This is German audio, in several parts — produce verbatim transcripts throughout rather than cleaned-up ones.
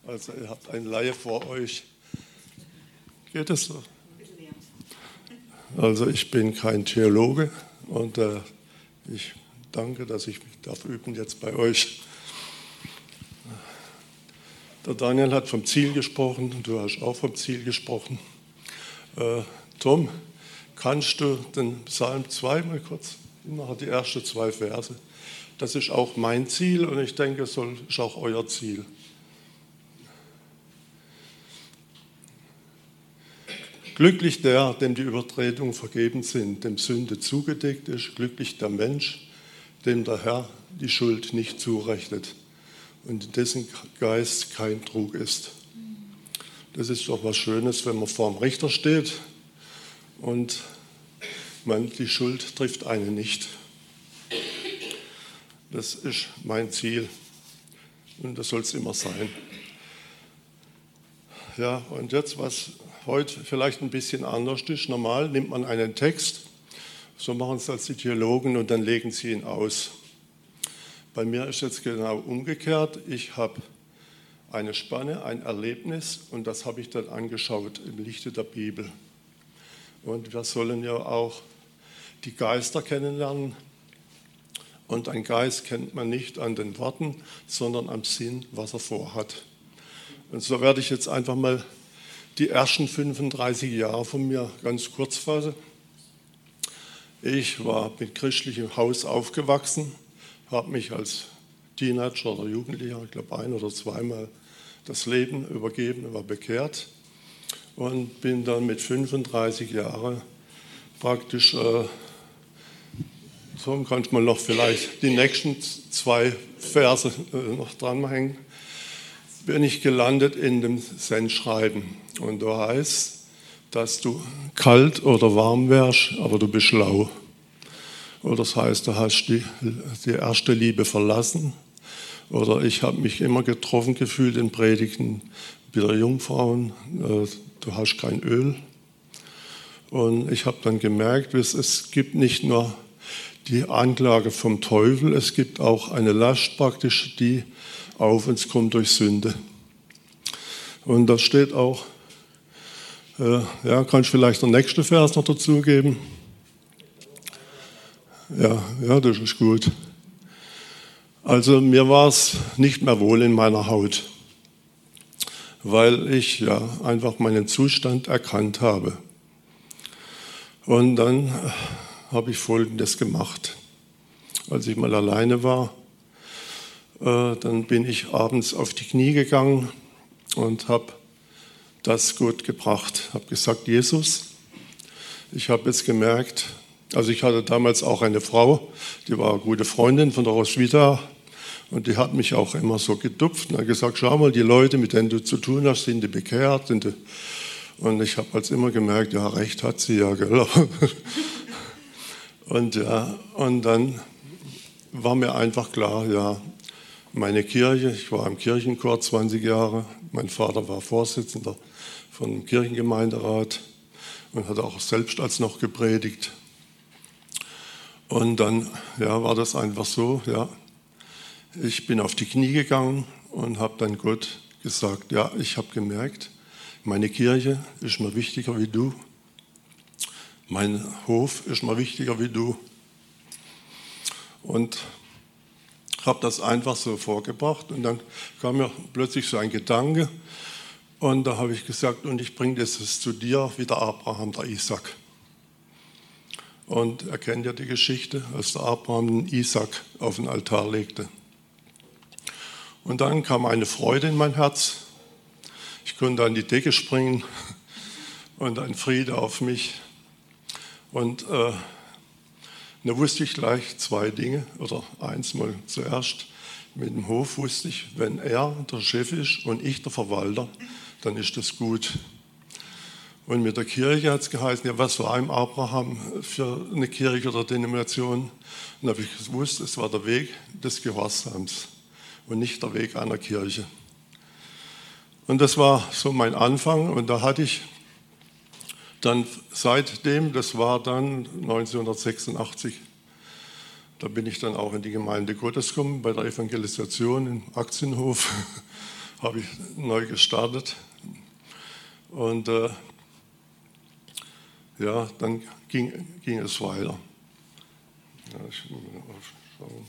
Also ihr habt ein Laie vor euch. Geht es so? Also ich bin kein Theologe und äh, ich danke, dass ich mich darf üben jetzt bei euch. Der Daniel hat vom Ziel gesprochen und du hast auch vom Ziel gesprochen. Äh, Tom, kannst du den Psalm zwei mal kurz, nachher die ersten zwei Verse? Das ist auch mein Ziel und ich denke, es ist auch euer Ziel. Glücklich der, dem die Übertretungen vergeben sind, dem Sünde zugedeckt ist. Glücklich der Mensch, dem der Herr die Schuld nicht zurechnet und in dessen Geist kein Trug ist. Das ist doch was Schönes, wenn man vor dem Richter steht und man, die Schuld trifft einen nicht. Das ist mein Ziel und das soll es immer sein. Ja, und jetzt, was heute vielleicht ein bisschen anders ist. Normal nimmt man einen Text, so machen es als die Theologen und dann legen sie ihn aus. Bei mir ist jetzt genau umgekehrt. Ich habe eine Spanne, ein Erlebnis und das habe ich dann angeschaut im Lichte der Bibel. Und wir sollen ja auch die Geister kennenlernen. Und einen Geist kennt man nicht an den Worten, sondern am Sinn, was er vorhat. Und so werde ich jetzt einfach mal die ersten fünfunddreißig Jahre von mir ganz kurz fassen. Ich war mit christlichem Haus aufgewachsen, habe mich als Teenager oder Jugendlicher, ich glaube ein- oder zweimal das Leben übergeben, war bekehrt und bin dann mit fünfunddreißig Jahren praktisch, äh, so kann ich mal noch vielleicht die nächsten zwei Verse äh, noch dranhängen, bin ich gelandet in dem Zen-Schreiben. Und da heißt, dass du kalt oder warm wärst, aber du bist schlau. Oder das heißt, du hast die, die erste Liebe verlassen. Oder ich habe mich immer getroffen gefühlt in Predigten bei der Jungfrauen, du hast kein Öl. Und ich habe dann gemerkt, es gibt nicht nur die Anklage vom Teufel, es gibt auch eine Last praktisch, die auf uns kommt durch Sünde. Und das steht auch, äh, ja, kann ich vielleicht den nächsten Vers noch dazugeben? Ja, ja, das ist gut. Also mir war es nicht mehr wohl in meiner Haut, weil ich ja einfach meinen Zustand erkannt habe. Und dann habe ich Folgendes gemacht. Als ich mal alleine war, dann bin ich abends auf die Knie gegangen und habe das Gott gebracht. Habe gesagt, Jesus, ich habe jetzt gemerkt, also ich hatte damals auch eine Frau, die war eine gute Freundin von der Roswitha und die hat mich auch immer so gedupft und hat gesagt, schau mal, die Leute, mit denen du zu tun hast, sind die bekehrt. Sind die? Und ich habe halt immer gemerkt, ja, recht hat sie ja, gell? Und, ja, und dann war mir einfach klar, ja, meine Kirche, ich war im Kirchenchor zwanzig Jahre, mein Vater war Vorsitzender vom Kirchengemeinderat und hat auch selbst als noch gepredigt. Und dann ja, war das einfach so, ja, ich bin auf die Knie gegangen und habe dann Gott gesagt, ja, ich habe gemerkt, meine Kirche ist mir wichtiger wie du, mein Hof ist mir wichtiger wie du. Und habe das einfach so vorgebracht und dann kam mir plötzlich so ein Gedanke und da habe ich gesagt, und ich bringe das zu dir wie der Abraham, der Isaac. Und er kennt ja die Geschichte, als der Abraham den Isaac auf den Altar legte. Und dann kam eine Freude in mein Herz. Ich konnte an die Decke springen und ein Friede auf mich. Und äh, da wusste ich gleich zwei Dinge, oder eins mal zuerst. Mit dem Hof wusste ich, wenn er der Chef ist und ich der Verwalter, dann ist das gut. Und mit der Kirche hat es geheißen, ja, was war im Abraham für eine Kirche oder Denomination? Und da habe ich gewusst, es war der Weg des Gehorsams und nicht der Weg einer Kirche. Und das war so mein Anfang und da hatte ich dann seitdem, das war dann neunzehnhundertsechsundachtzig, da bin ich dann auch in die Gemeinde Gottes gekommen, bei der Evangelisation im Aktienhof, habe ich neu gestartet. Und äh, ja, dann ging, ging es weiter. Ja, ich muss mal aufschauen.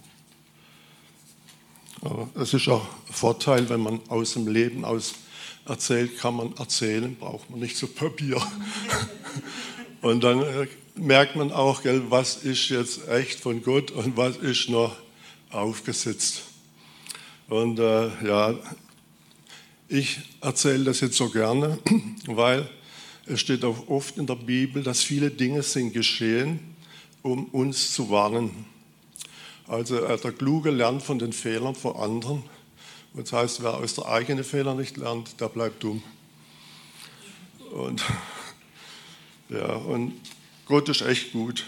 Aber es ist auch ein Vorteil, wenn man aus dem Leben aus erzählt, kann man erzählen, braucht man nicht so Papier. Und dann äh, merkt man auch, gell, was ist jetzt echt von Gott und was ist noch aufgesetzt. Und äh, ja, ich erzähle das jetzt so gerne, weil es steht auch oft in der Bibel, dass viele Dinge sind geschehen, um uns zu warnen. Also äh, der Kluge lernt von den Fehlern von anderen. Und das heißt, wer aus der eigenen Fehler nicht lernt, der bleibt dumm. Und, ja, und Gott ist echt gut.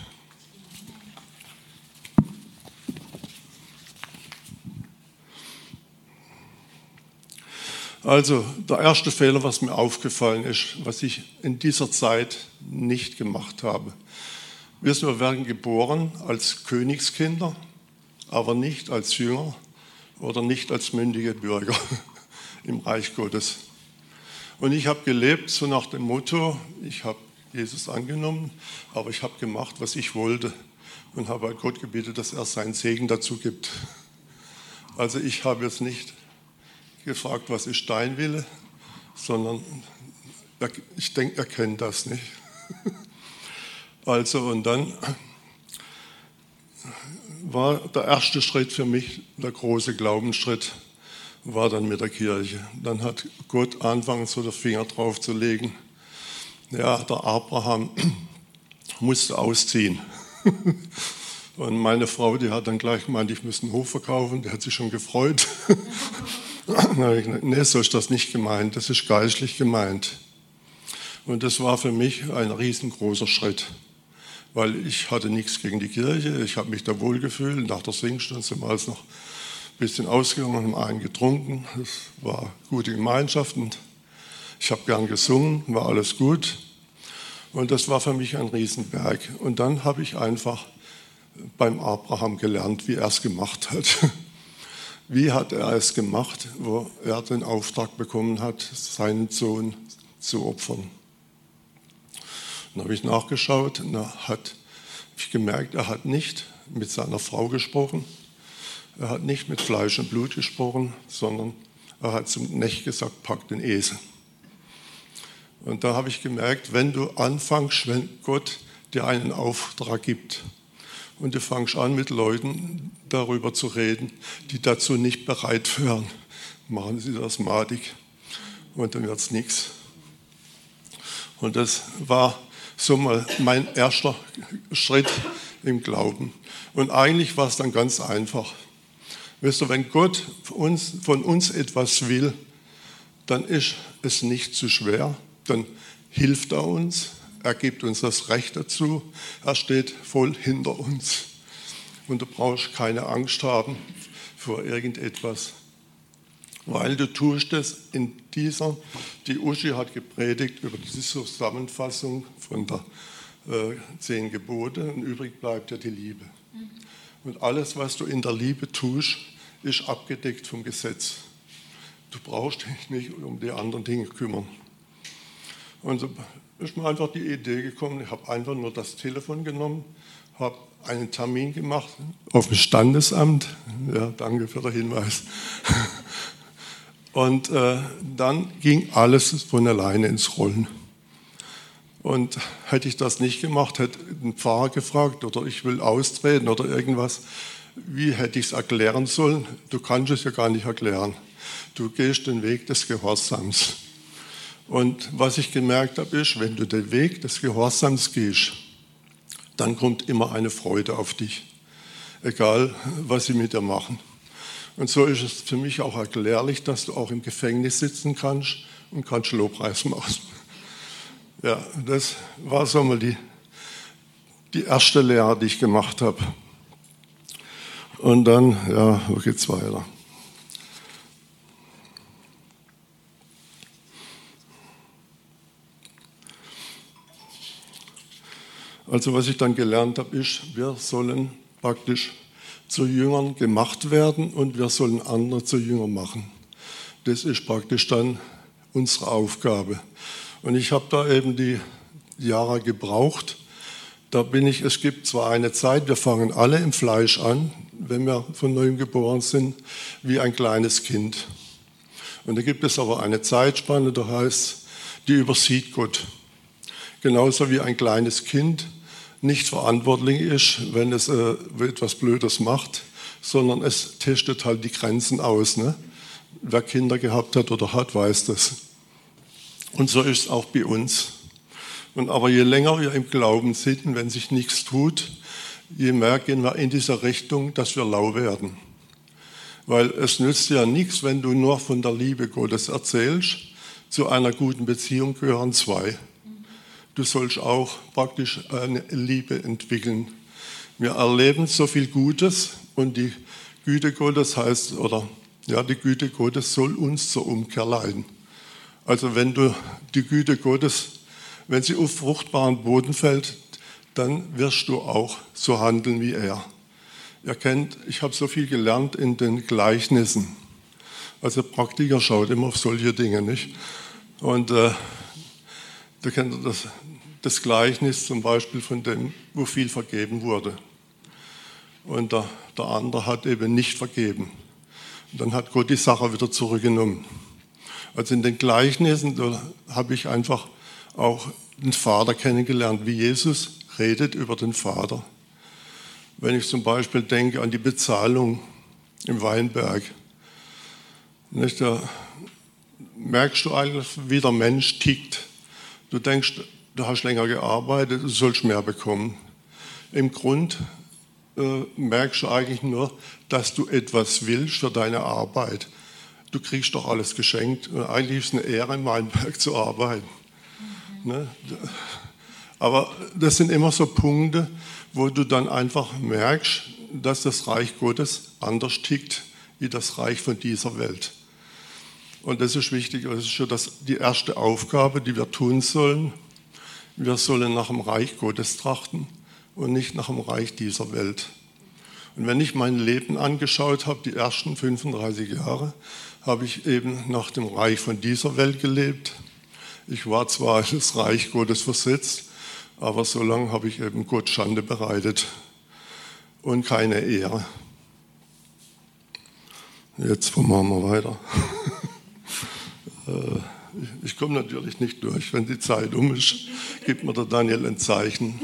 Also der erste Fehler, was mir aufgefallen ist, was ich in dieser Zeit nicht gemacht habe. Wir werden geboren als Königskinder, aber nicht als Jünger oder nicht als mündige Bürger im Reich Gottes. Und ich habe gelebt so nach dem Motto, ich habe Jesus angenommen, aber ich habe gemacht, was ich wollte und habe Gott gebeten, dass er seinen Segen dazu gibt. Also ich habe jetzt nicht gefragt, was ist dein Wille, sondern ich denke, er kennt das nicht. Also und dann war der erste Schritt für mich, der große Glaubensschritt, war dann mit der Kirche. Dann hat Gott angefangen, so den Finger drauf zu legen. Ja, der Abraham musste ausziehen. Und meine Frau, die hat dann gleich gemeint, ich müsste einen Hof verkaufen, die hat sich schon gefreut. Dann habe ich gesagt, nee, so ist das nicht gemeint, das ist geistlich gemeint. Und das war für mich ein riesengroßer Schritt, weil ich hatte nichts gegen die Kirche, ich habe mich da wohl gefühlt. Nach der Singstunde sind wir alles noch ein bisschen ausgegangen, haben einen getrunken, es war gute Gemeinschaft und ich habe gern gesungen, war alles gut. Und das war für mich ein Riesenberg. Und dann habe ich einfach beim Abraham gelernt, wie er es gemacht hat. Wie hat er es gemacht, wo er den Auftrag bekommen hat, seinen Sohn zu opfern? Dann habe ich nachgeschaut und da hat ich gemerkt, er hat nicht mit seiner Frau gesprochen, er hat nicht mit Fleisch und Blut gesprochen, sondern er hat zum Knecht gesagt, pack den Esel. Und da habe ich gemerkt, wenn du anfängst, wenn Gott dir einen Auftrag gibt, und du fängst an, mit Leuten darüber zu reden, die dazu nicht bereit wären. Machen sie das madig und dann wird es nichts. Und das war so mal mein erster Schritt im Glauben. Und eigentlich war es dann ganz einfach. Weißt du, wenn Gott von uns, von uns etwas will, dann ist es nicht zu schwer, dann hilft er uns. Er gibt uns das Recht dazu. Er steht voll hinter uns. Und du brauchst keine Angst haben vor irgendetwas. Weil du tust es in dieser, die Uschi hat gepredigt über diese Zusammenfassung von der äh, zehn Gebote und übrig bleibt ja die Liebe. Und alles, was du in der Liebe tust, ist abgedeckt vom Gesetz. Du brauchst dich nicht um die anderen Dinge kümmern. Und so ist mir einfach die Idee gekommen, ich habe einfach nur das Telefon genommen, habe einen Termin gemacht auf dem Standesamt. Ja, danke für den Hinweis. Und äh, dann ging alles von alleine ins Rollen. Und hätte ich das nicht gemacht, hätte ein Pfarrer gefragt oder ich will austreten oder irgendwas, wie hätte ich es erklären sollen? Du kannst es ja gar nicht erklären. Du gehst den Weg des Gehorsams. Und was ich gemerkt habe, ist, wenn du den Weg des Gehorsams gehst, dann kommt immer eine Freude auf dich, egal was sie mit dir machen. Und so ist es für mich auch erklärlich, dass du auch im Gefängnis sitzen kannst und kannst Lobpreis machen. Ja, das war so mal die, die erste Lehre, die ich gemacht habe. Und dann, ja, wo geht's weiter? Also was ich dann gelernt habe, ist, wir sollen praktisch zu Jüngern gemacht werden und wir sollen andere zu Jüngern machen. Das ist praktisch dann unsere Aufgabe. Und ich habe da eben die Jahre gebraucht. Da bin ich, es gibt zwar eine Zeit, wir fangen alle im Fleisch an, wenn wir von neuem geboren sind, wie ein kleines Kind. Und da gibt es aber eine Zeitspanne, da heißt, die übersieht Gott. Genauso wie ein kleines Kind nicht verantwortlich ist, wenn es äh, etwas Blödes macht, sondern es testet halt die Grenzen aus. Ne? Wer Kinder gehabt hat oder hat, weiß das. Und so ist es auch bei uns. Und aber je länger wir im Glauben sind, wenn sich nichts tut, je mehr gehen wir in dieser Richtung, dass wir lau werden. Weil es nützt ja nichts, wenn du nur von der Liebe Gottes erzählst. Zu einer guten Beziehung gehören zwei. Du sollst auch praktisch eine Liebe entwickeln. Wir erleben so viel Gutes und die Güte Gottes heißt, oder ja, die Güte Gottes soll uns zur Umkehr leiten. Also wenn du die Güte Gottes, wenn sie auf fruchtbaren Boden fällt, dann wirst du auch so handeln wie er. Ihr kennt, ich habe so viel gelernt in den Gleichnissen. Also Praktiker schaut immer auf solche Dinge, nicht? Und äh, da kennt ihr das, das Gleichnis zum Beispiel von dem, wo viel vergeben wurde. Und der, der andere hat eben nicht vergeben. Und dann hat Gott die Sache wieder zurückgenommen. Also in den Gleichnissen, da habe ich einfach auch den Vater kennengelernt, wie Jesus redet über den Vater. Wenn ich zum Beispiel denke an die Bezahlung im Weinberg, nicht, da merkst du eigentlich, wie der Mensch tickt. Du denkst, du hast länger gearbeitet, du sollst mehr bekommen. Im Grund äh, merkst du eigentlich nur, dass du etwas willst für deine Arbeit. Du kriegst doch alles geschenkt. Und eigentlich ist es eine Ehre, im Weinberg zu arbeiten. Mhm. Ne? Aber das sind immer so Punkte, wo du dann einfach merkst, dass das Reich Gottes anders tickt wie das Reich von dieser Welt. Und das ist wichtig, das ist schon das, die erste Aufgabe, die wir tun sollen. Wir sollen nach dem Reich Gottes trachten und nicht nach dem Reich dieser Welt. Und wenn ich mein Leben angeschaut habe, die ersten fünfunddreißig Jahre, habe ich eben nach dem Reich von dieser Welt gelebt. Ich war zwar in das Reich Gottes versetzt, aber so lange habe ich eben Gott Schande bereitet und keine Ehre. Jetzt machen wir weiter. Ich komme natürlich nicht durch, wenn die Zeit um ist, gibt mir der Daniel ein Zeichen.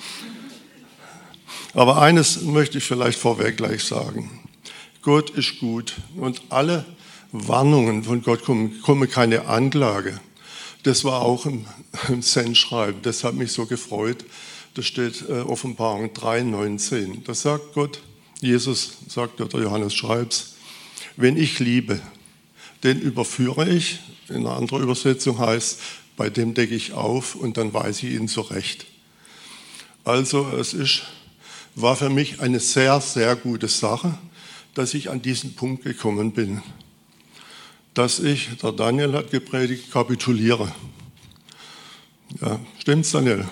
Aber eines möchte ich vielleicht vorweg gleich sagen. Gott ist gut und alle Warnungen von Gott kommen, kommen keine Anklage. Das war auch im, im Sendschreiben, das hat mich so gefreut. Da steht äh, Offenbarung drei neunzehn. Da sagt Gott, Jesus sagt, oder Johannes schreibt's, wenn ich liebe, den überführe ich. In einer anderen Übersetzung heißt, bei dem decke ich auf und dann weise ich ihn zurecht. Also es ist, war für mich eine sehr, sehr gute Sache, dass ich an diesen Punkt gekommen bin. Dass ich, der Daniel hat gepredigt, kapituliere. Ja, stimmt's, Daniel?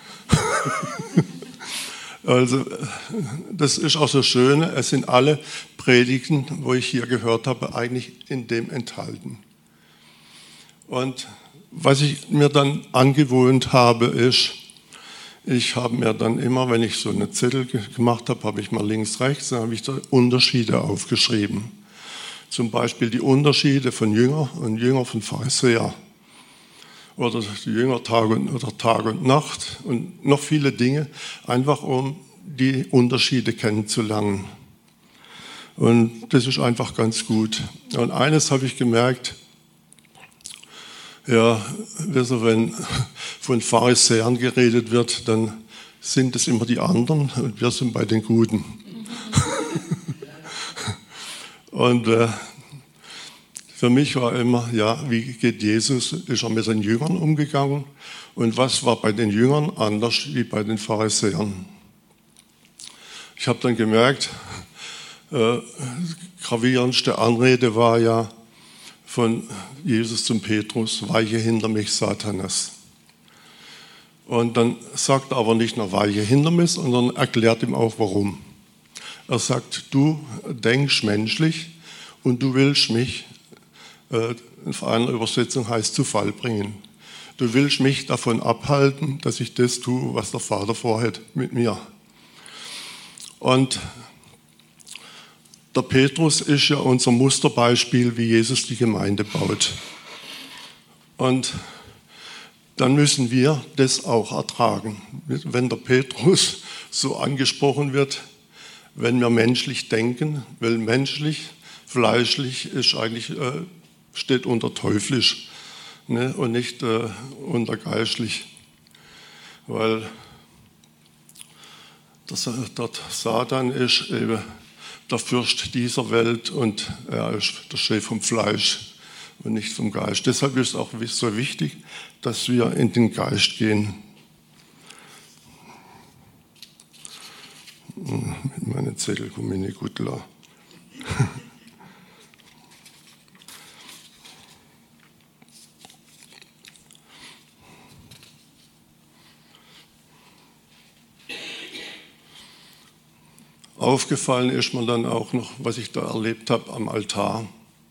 Also, das ist auch so schön, es sind alle Predigten, wo ich hier gehört habe, eigentlich in dem enthalten. Und was ich mir dann angewohnt habe, ist, ich habe mir dann immer, wenn ich so eine Zettel gemacht habe, habe ich mal links, rechts, dann habe ich da Unterschiede aufgeschrieben. Zum Beispiel die Unterschiede von Jünger und Jünger von Pharisäer. Oder die Jünger Tag und, oder Tag und Nacht und noch viele Dinge, einfach um die Unterschiede kennenzulernen. Und das ist einfach ganz gut. Und eines habe ich gemerkt, ja, also wenn von Pharisäern geredet wird, dann sind es immer die anderen und wir sind bei den Guten. Und äh, für mich war immer, ja, wie geht Jesus, ist er mit den Jüngern umgegangen und was war bei den Jüngern anders wie bei den Pharisäern. Ich habe dann gemerkt, äh, gravierendste Anrede war ja von Jesus zum Petrus, weiche hinter mich, Satanas. Und dann sagt er aber nicht nur weiche hinter mich, sondern erklärt ihm auch warum. Er sagt, du denkst menschlich und du willst mich äh, in einer Übersetzung heißt zu Fall bringen. Du willst mich davon abhalten, dass ich das tue, was der Vater vorhat mit mir. Und der Petrus ist ja unser Musterbeispiel, wie Jesus die Gemeinde baut. Und dann müssen wir das auch ertragen. Wenn der Petrus so angesprochen wird, wenn wir menschlich denken, weil menschlich, fleischlich ist eigentlich, äh, steht unter teuflisch, ne, und nicht äh, unter geistlich. Weil der, der Satan ist eben der Fürst dieser Welt und er ist der Chef vom Fleisch und nicht vom Geist. Deshalb ist es auch so wichtig, dass wir in den Geist gehen. Mit meinen Zettel komme ich nicht gut klar. Aufgefallen ist mir dann auch noch, was ich da erlebt habe am Altar.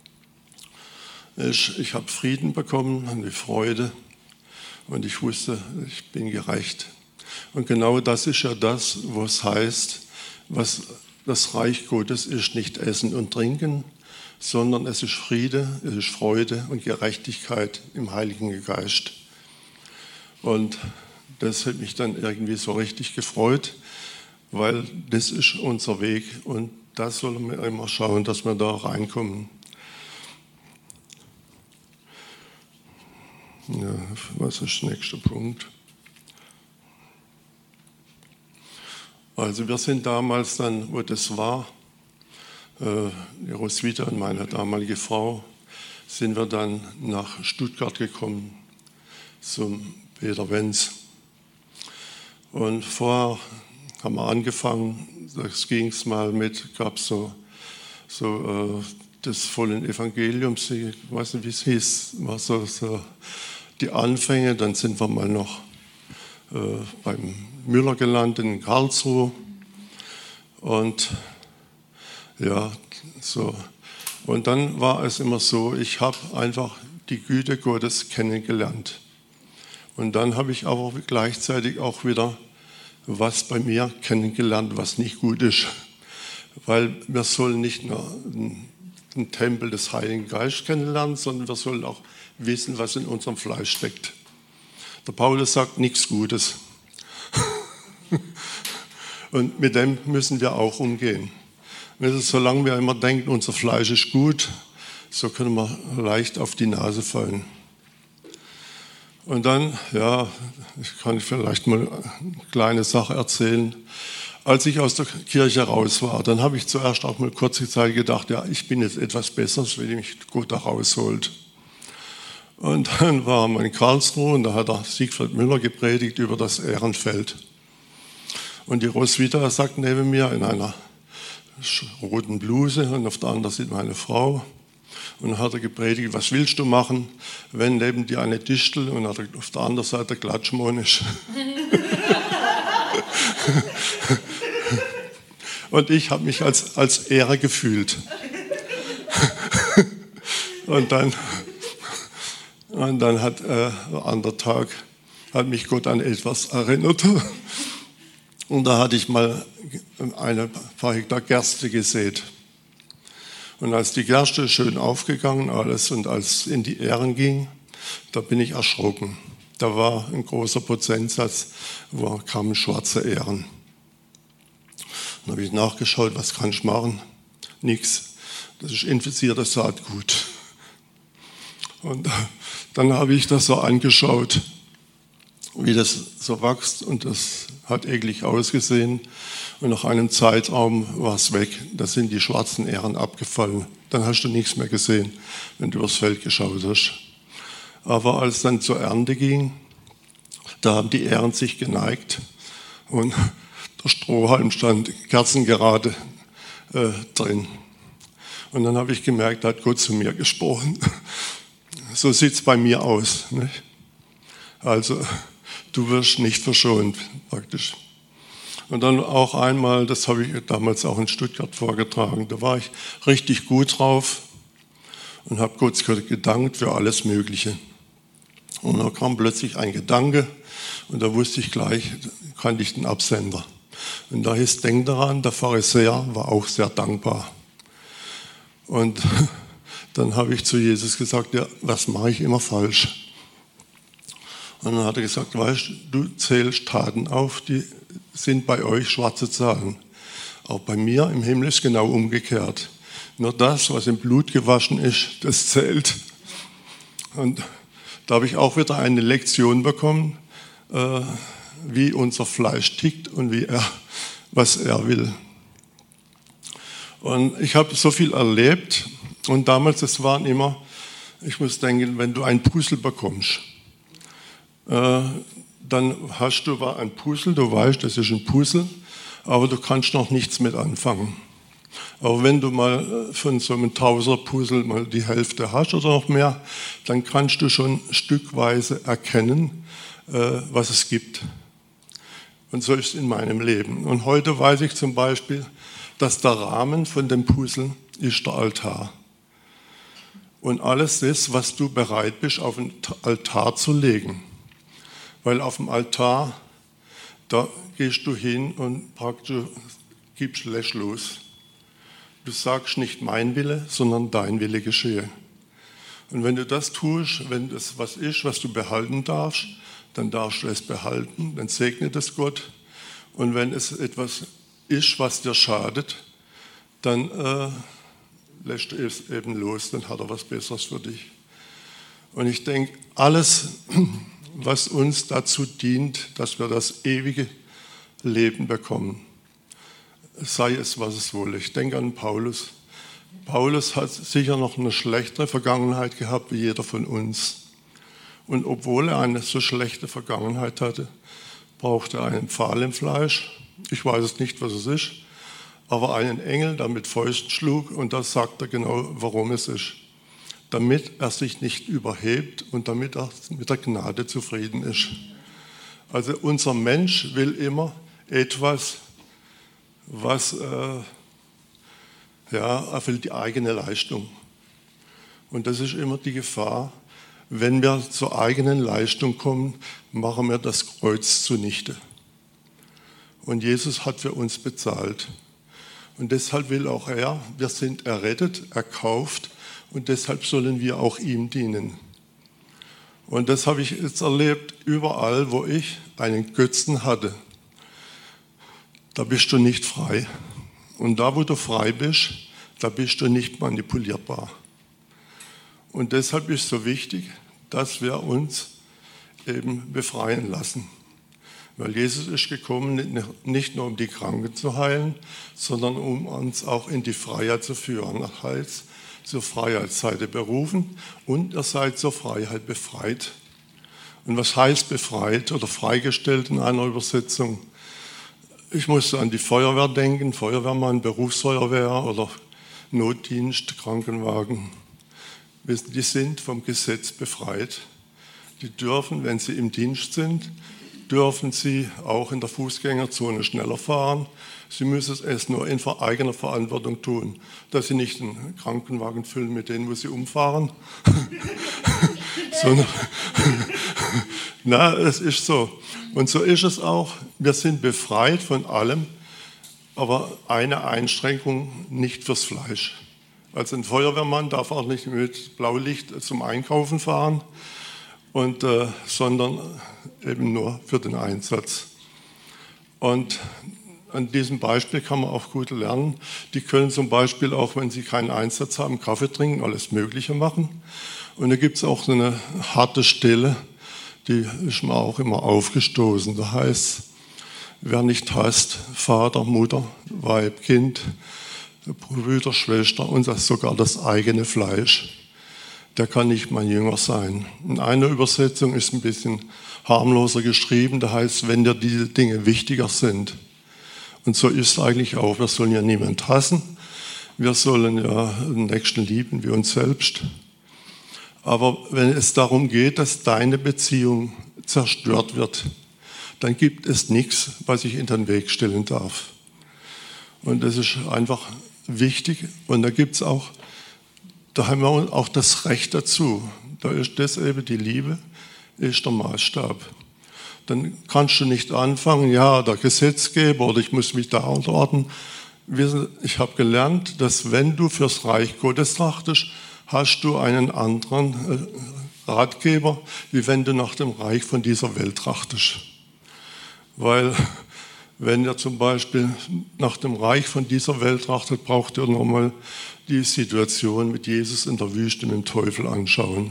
Ich, ich habe Frieden bekommen und die Freude und ich wusste, ich bin gerecht. Und genau das ist ja das, was heißt, was das Reich Gottes ist, nicht Essen und Trinken, sondern es ist Friede, es ist Freude und Gerechtigkeit im Heiligen Geist. Und das hat mich dann irgendwie so richtig gefreut, weil das ist unser Weg und da sollen wir immer schauen, dass wir da reinkommen. Ja, was ist der nächste Punkt? Also wir sind damals dann, wo das war, äh, die Roswitha und meine damalige Frau, sind wir dann nach Stuttgart gekommen, zum Peter Wenz. Und vorher haben wir angefangen, das ging es mal mit, gab es so, so äh, des vollen Evangeliums, ich weiß nicht, wie es hieß, war so, so die Anfänge, dann sind wir mal noch äh, beim Müller gelandet in Karlsruhe und ja, so. Und dann war es immer so, ich habe einfach die Güte Gottes kennengelernt. Und dann habe ich aber gleichzeitig auch wieder was bei mir kennengelernt, was nicht gut ist. Weil wir sollen nicht nur den Tempel des Heiligen Geistes kennenlernen, sondern wir sollen auch wissen, was in unserem Fleisch steckt. Der Paulus sagt nichts Gutes. Und mit dem müssen wir auch umgehen. Solange wir immer denken, unser Fleisch ist gut, so können wir leicht auf die Nase fallen. Und dann, ja, ich kann vielleicht mal eine kleine Sache erzählen. Als ich aus der Kirche raus war, dann habe ich zuerst auch mal kurze Zeit gedacht, ja, ich bin jetzt etwas besser, wenn mich Gott da rausholt. Und dann war man in Karlsruhe und da hat der Siegfried Müller gepredigt über das Ehrenfeld. Und die Roswitha sagt neben mir in einer roten Bluse und auf der anderen sieht meine Frau. Und dann hat er gepredigt, was willst du machen, wenn neben dir eine Distel und auf der anderen Seite der Klatschmohn ist. Und ich habe mich als, als Ehre gefühlt. Und dann, und dann hat äh, am anderen Tag hat mich Gott an etwas erinnert. Und da hatte ich mal eine paar Hektar Gerste gesät. Und als die Gerste schön aufgegangen alles und als es in die Ähren ging, da bin ich erschrocken. Da war ein großer Prozentsatz, wo kamen schwarze Ähren. Dann habe ich nachgeschaut, was kann ich machen? Nichts. Das ist infiziertes Saatgut. Und dann habe ich das so angeschaut, wie das so wächst und das hat eklig ausgesehen. Und nach einem Zeitraum war es weg. Da sind die schwarzen Ähren abgefallen. Dann hast du nichts mehr gesehen, wenn du übers Feld geschaut hast. Aber als es dann zur Ernte ging, da haben die Ähren sich geneigt und der Strohhalm stand kerzengerade äh, drin. Und dann habe ich gemerkt, da hat Gott zu mir gesprochen. So sieht es bei mir aus. Nicht? Also du wirst nicht verschont, praktisch. Und dann auch einmal, das habe ich damals auch in Stuttgart vorgetragen, da war ich richtig gut drauf. und habe Gott gedankt für alles Mögliche. Und da kam plötzlich ein Gedanke und da wusste ich gleich, kannte ich den Absender. Und da hieß, denk daran, der Pharisäer war auch sehr dankbar. Und dann habe ich zu Jesus gesagt, ja, was mache ich immer falsch? Und dann hat er gesagt, weißt du, du zählst Taten auf, die sind bei euch schwarze Zahlen. Auch bei mir im Himmel ist genau umgekehrt. Nur das, was im Blut gewaschen ist, das zählt. Und da habe ich auch wieder eine Lektion bekommen, äh, wie unser Fleisch tickt und wie er, was er will. Und ich habe so viel erlebt und damals, es waren immer, ich muss denken, wenn du ein Puzzle bekommst, äh, dann hast du ein Puzzle, du weißt, das ist ein Puzzle, aber du kannst noch nichts mit anfangen. Aber wenn du mal von so einem Tauser-Puzzle mal die Hälfte hast oder noch mehr, dann kannst du schon stückweise erkennen, äh, was es gibt. Und so ist es in meinem Leben. Und heute weiß ich zum Beispiel, dass der Rahmen von dem Puzzle ist der Altar. Und alles das, was du bereit bist, auf den Altar zu legen. Weil auf dem Altar, da gehst du hin und praktisch gibst Läsch los. Du sagst nicht mein Wille, sondern dein Wille geschehe. Und wenn du das tust, wenn das was ist, was du behalten darfst, dann darfst du es behalten, dann segnet es Gott. Und wenn es etwas ist, was dir schadet, dann äh, lässt du es eben los, dann hat er was Besseres für dich. Und ich denke, alles, was uns dazu dient, dass wir das ewige Leben bekommen, sei es, was es wolle. Ich denke an Paulus. Paulus hat sicher noch eine schlechtere Vergangenheit gehabt wie jeder von uns. Und obwohl er eine so schlechte Vergangenheit hatte, brauchte er einen Pfahl im Fleisch. Ich weiß es nicht, was es ist, aber einen Engel, der mit Fäusten schlug, und da sagt er genau, warum es ist. Damit er sich nicht überhebt und damit er mit der Gnade zufrieden ist. Also unser Mensch will immer etwas, was, äh, ja, er will die eigene Leistung. Und das ist immer die Gefahr, wenn wir zur eigenen Leistung kommen, machen wir das Kreuz zunichte. Und Jesus hat für uns bezahlt. Und deshalb will auch er, wir sind errettet, erkauft und deshalb sollen wir auch ihm dienen. Und das habe ich jetzt erlebt, überall, wo ich einen Götzen hatte. Da bist du nicht frei. Und da, wo du frei bist, da bist du nicht manipulierbar. Und deshalb ist es so wichtig, dass wir uns eben befreien lassen. Weil Jesus ist gekommen, nicht nur um die Kranken zu heilen, sondern um uns auch in die Freiheit zu führen. Er heißt, zur Freiheit seid ihr berufen und ihr seid zur Freiheit befreit. Und was heißt befreit oder freigestellt in einer Übersetzung? Ich musste an die Feuerwehr denken, Feuerwehrmann, Berufsfeuerwehr oder Notdienst, Krankenwagen. Die sind vom Gesetz befreit. Die dürfen, wenn sie im Dienst sind, dürfen sie auch in der Fußgängerzone schneller fahren. Sie müssen es nur in eigener Verantwortung tun, dass sie nicht einen Krankenwagen füllen mit denen, wo sie umfahren. Sondern, na, es ist so. Und so ist es auch. Wir sind befreit von allem, aber eine Einschränkung nicht fürs Fleisch. Also ein Feuerwehrmann darf auch nicht mit Blaulicht zum Einkaufen fahren, und, äh, sondern eben nur für den Einsatz. Und an diesem Beispiel kann man auch gut lernen. Die können zum Beispiel auch, wenn sie keinen Einsatz haben, Kaffee trinken, alles Mögliche machen. Und da gibt es auch so eine harte Stelle, die ist mir auch immer aufgestoßen. Da heißt, wer nicht hasst, Vater, Mutter, Weib, Kind, Brüder, Schwester und das sogar das eigene Fleisch, der kann nicht mein Jünger sein. In einer Übersetzung ist ein bisschen harmloser geschrieben, da heißt, wenn dir diese Dinge wichtiger sind. Und so ist es eigentlich auch, wir sollen ja niemanden hassen, wir sollen ja den Nächsten lieben wie uns selbst. Aber wenn es darum geht, dass deine Beziehung zerstört wird, dann gibt es nichts, was ich in den Weg stellen darf. Und das ist einfach wichtig. Und da gibt es auch da haben wir auch das Recht dazu. Da ist das eben, die Liebe ist der Maßstab. Dann kannst du nicht anfangen, ja, der Gesetzgeber oder ich muss mich da unterordnen. Ich habe gelernt, dass wenn du fürs Reich Gottes trachtest, hast du einen anderen Ratgeber, wie wenn du nach dem Reich von dieser Welt trachtest. Weil wenn ihr zum Beispiel nach dem Reich von dieser Welt trachtet, braucht ihr nochmal die Situation mit Jesus in der Wüste mit dem Teufel anschauen.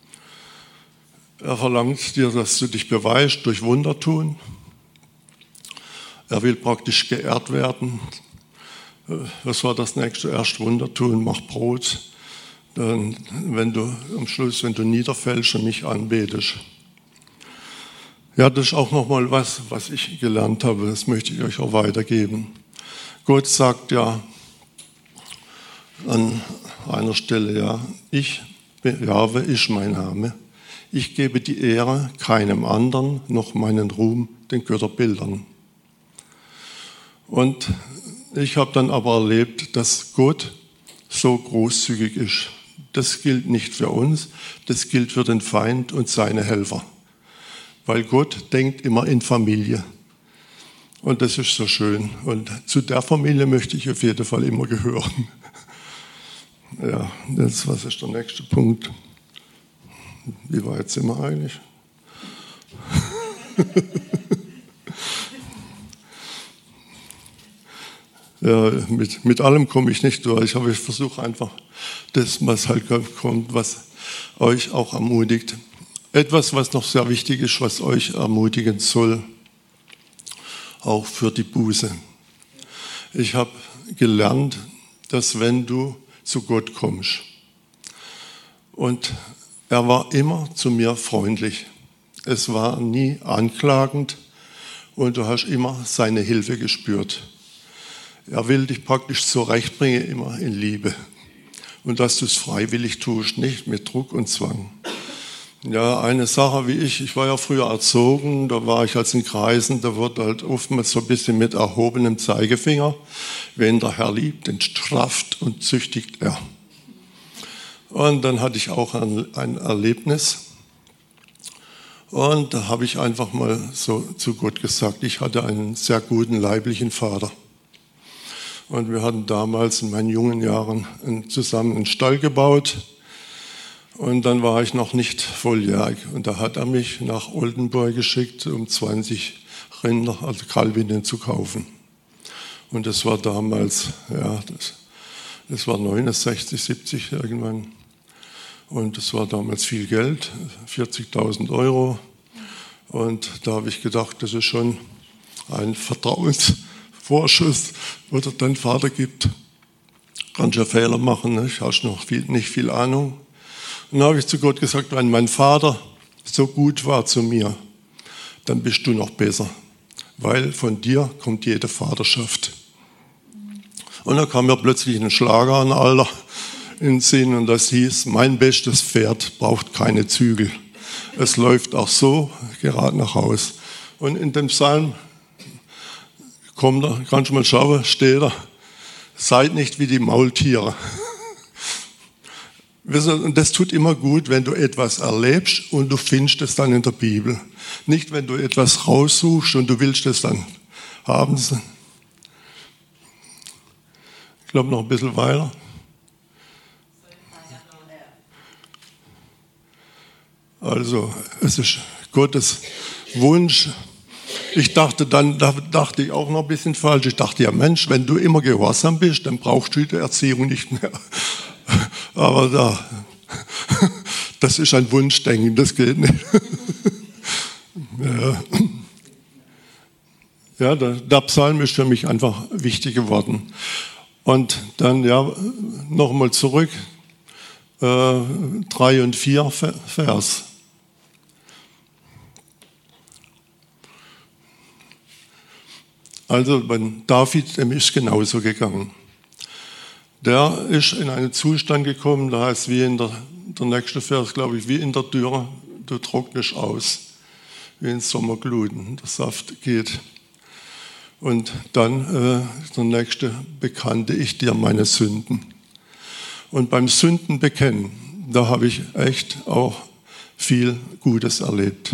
Er verlangt dir, dass du dich beweist durch Wunder tun. Er will praktisch geehrt werden. Was war das nächste? Erst Wunder tun, mach Brot. Dann, wenn du am Schluss, wenn du niederfällst und mich anbetest. Ja, das ist auch nochmal was, was ich gelernt habe. Das möchte ich euch auch weitergeben. Gott sagt ja an einer Stelle, ja, ich, Jahwe, ist mein Name. Ich gebe die Ehre keinem anderen, noch meinen Ruhm den Götterbildern. Und ich habe dann aber erlebt, dass Gott so großzügig ist. Das gilt nicht für uns, das gilt für den Feind und seine Helfer. Weil Gott denkt immer in Familie. Und das ist so schön. Und zu der Familie möchte ich auf jeden Fall immer gehören. Ja, das, was ist der nächste Punkt? Wie weit sind wir eigentlich? Ja, mit, mit allem komme ich nicht durch, aber ich versuche einfach das, was halt kommt, was euch auch ermutigt. Etwas, was noch sehr wichtig ist, was euch ermutigen soll, auch für die Buße. Ich habe gelernt, dass wenn du zu Gott kommst, und er war immer zu mir freundlich, es war nie anklagend und du hast immer seine Hilfe gespürt. Er will dich praktisch zurechtbringen, immer in Liebe. Und dass du es freiwillig tust, nicht mit Druck und Zwang. Ja, eine Sache wie ich, ich war ja früher erzogen, da war ich als in Kreisen, da wurde halt oftmals so ein bisschen mit erhobenem Zeigefinger, wen der Herr liebt, den strafft und züchtigt er. Und dann hatte ich auch ein, ein Erlebnis und da habe ich einfach mal so zu Gott gesagt, ich hatte einen sehr guten leiblichen Vater. Und wir hatten damals in meinen jungen Jahren zusammen einen Stall gebaut. Und dann war ich noch nicht volljährig. Und da hat er mich nach Oldenburg geschickt, um zwanzig Rinder, also Kalbinnen, zu kaufen. Und das war damals, ja, das, das war neunundsechzig, siebzig irgendwann. Und das war damals viel Geld, vierzigtausend Euro. Und da habe ich gedacht, das ist schon ein Vertrauens Vorschuss, wo dir dein Vater gibt. Kannst ja Fehler machen, ne? Ich habe noch viel, nicht viel Ahnung. Und dann habe ich zu Gott gesagt, wenn mein Vater so gut war zu mir, dann bist du noch besser, weil von dir kommt jede Vaterschaft. Und dann kam mir plötzlich ein Schlager an Alter in den Sinn und das hieß, mein bestes Pferd braucht keine Zügel. Es läuft auch so gerade nach Haus. Und in dem Psalm kommt er, kannst du mal schauen, steht er, seid nicht wie die Maultiere. Und das tut immer gut, wenn du etwas erlebst und du findest es dann in der Bibel. Nicht, wenn du etwas raussuchst und du willst es dann haben. Ich glaube noch ein bisschen weiter. Also, es ist Gottes Wunsch. Ich dachte dann, da dachte ich auch noch ein bisschen falsch. Ich dachte, ja Mensch, wenn du immer gehorsam bist, dann brauchst du die Erziehung nicht mehr. Aber da, das ist ein Wunschdenken, das geht nicht. Ja, ja der, der Psalm ist für mich einfach wichtig geworden. Und dann, ja, nochmal zurück, äh, drei und vier Vers. Also bei David, dem ist genauso gegangen. Der ist in einen Zustand gekommen, da heißt wie in der, der nächste Vers, glaube ich, wie in der Dürre, du trocknest aus, wie in Sommergluten, der Saft geht. Und dann äh, der nächste, bekannte ich dir meine Sünden. Und beim Sündenbekennen, da habe ich echt auch viel Gutes erlebt.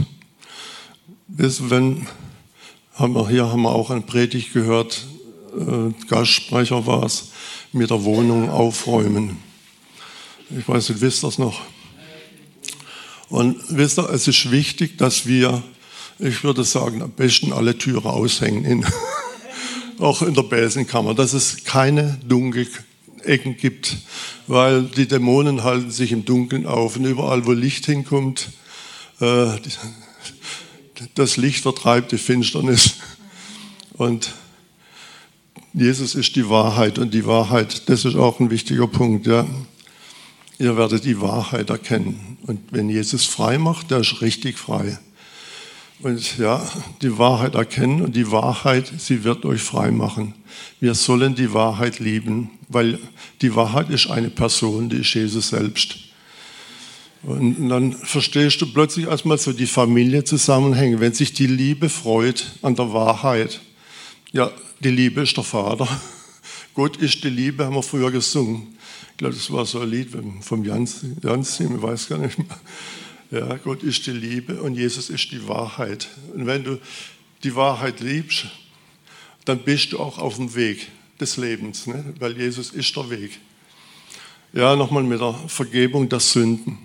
Wenn, haben wir, hier haben wir auch eine Predigt gehört, äh, Gastsprecher war es, mit der Wohnung aufräumen. Ich weiß nicht, wisst ihr das noch? Und wisst ihr, es ist wichtig, dass wir, ich würde sagen, am besten alle Türen aushängen, in, auch in der Besenkammer, dass es keine dunklen Ecken gibt, weil die Dämonen halten sich im Dunkeln auf und überall, wo Licht hinkommt, äh, das Licht vertreibt die Finsternis. Und Jesus ist die Wahrheit und die Wahrheit, das ist auch ein wichtiger Punkt, ja. Ihr werdet die Wahrheit erkennen. Und wenn Jesus frei macht, der ist richtig frei. Und ja, die Wahrheit erkennen und die Wahrheit, sie wird euch frei machen. Wir sollen die Wahrheit lieben, weil die Wahrheit ist eine Person, die ist Jesus selbst. Und dann verstehst du plötzlich erstmal so die Familienzusammenhänge, wenn sich die Liebe freut an der Wahrheit. Ja, die Liebe ist der Vater. Gott ist die Liebe, haben wir früher gesungen. Ich glaube, das war so ein Lied vom Jans, Jans ich weiß gar nicht mehr. Ja, Gott ist die Liebe und Jesus ist die Wahrheit. Und wenn du die Wahrheit liebst, dann bist du auch auf dem Weg des Lebens, ne? Weil Jesus ist der Weg. Ja, nochmal mit der Vergebung der Sünden.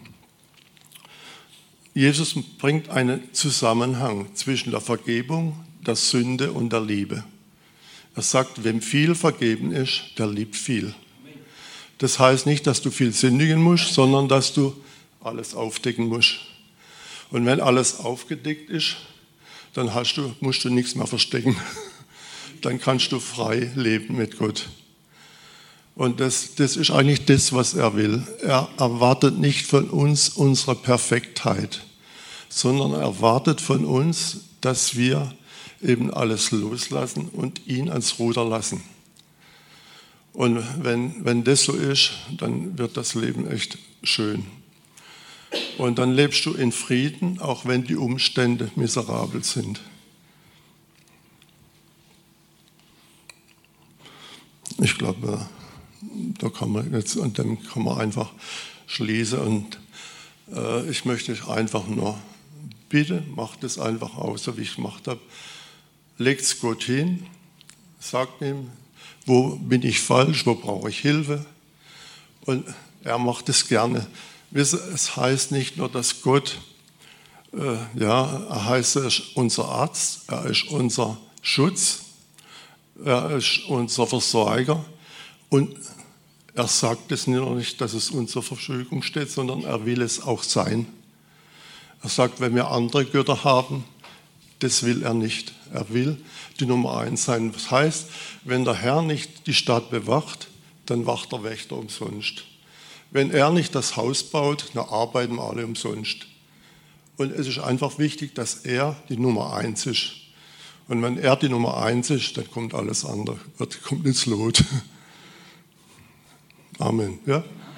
Jesus bringt einen Zusammenhang zwischen der Vergebung, der Sünde und der Liebe. Er sagt, wem viel vergeben ist, der liebt viel. Das heißt nicht, dass du viel sündigen musst, sondern dass du alles aufdecken musst. Und wenn alles aufgedeckt ist, dann hast du, musst du nichts mehr verstecken. Dann kannst du frei leben mit Gott. Und das, das ist eigentlich das, was er will. Er erwartet nicht von uns unsere Perfektheit, sondern er erwartet von uns, dass wir eben alles loslassen und ihn ans Ruder lassen. Und wenn, wenn das so ist, dann wird das Leben echt schön. Und dann lebst du in Frieden, auch wenn die Umstände miserabel sind. Ich glaube, da kann man jetzt, an dem kann man einfach schließen. Und äh, ich möchte euch einfach nur bitten, macht es einfach aus, so wie ich es gemacht habe. Legt es Gott hin, sagt ihm, wo bin ich falsch, wo brauche ich Hilfe? Und er macht es gerne. Es heißt nicht nur, dass Gott, äh, ja, er heißt, er ist unser Arzt, er ist unser Schutz, er ist unser Versorger und er sagt es nicht, dass es uns zur Verfügung steht, sondern er will es auch sein. Er sagt, wenn wir andere Götter haben, das will er nicht. Er will die Nummer eins sein. Das heißt, wenn der Herr nicht die Stadt bewacht, dann wacht der Wächter umsonst. Wenn er nicht das Haus baut, dann arbeiten wir alle umsonst. Und es ist einfach wichtig, dass er die Nummer eins ist. Und wenn er die Nummer eins ist, dann kommt alles andere, kommt ins Lot. Amen. Ja?